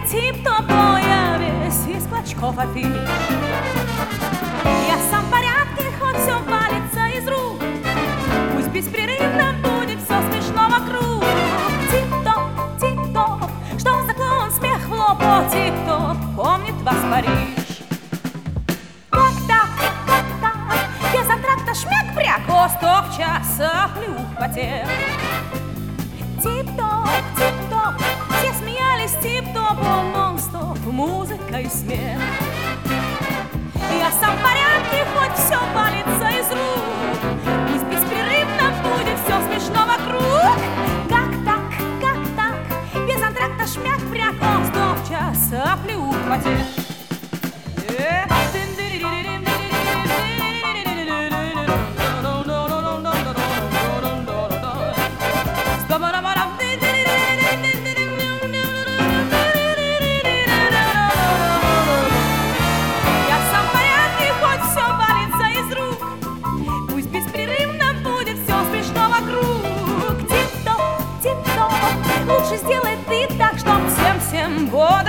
тип-топ, я весь из клочков афиш. Я сам в порядке, хоть все валится из рук. Пусть беспрерывно будет все смешно вокруг. Тип-топ, тип-топ, что за клоун, смех в лоб. О, тип-топ, помнит вас Париж. Как так, без антракта шмяк-пряк. О, 100 в час, плюх потек. Тип-топ, тип-топ, все смеялись, тип-топ, он нон-стоп, музыка и смех. Я сам в порядке, хоть все валится из рук. Пусть беспрерывно будет все смешно вокруг. Как так, без антракта шмяк-пряк. О, 100 в час, плюх потек. Лучше сделай ты так, чтоб всем-всем вот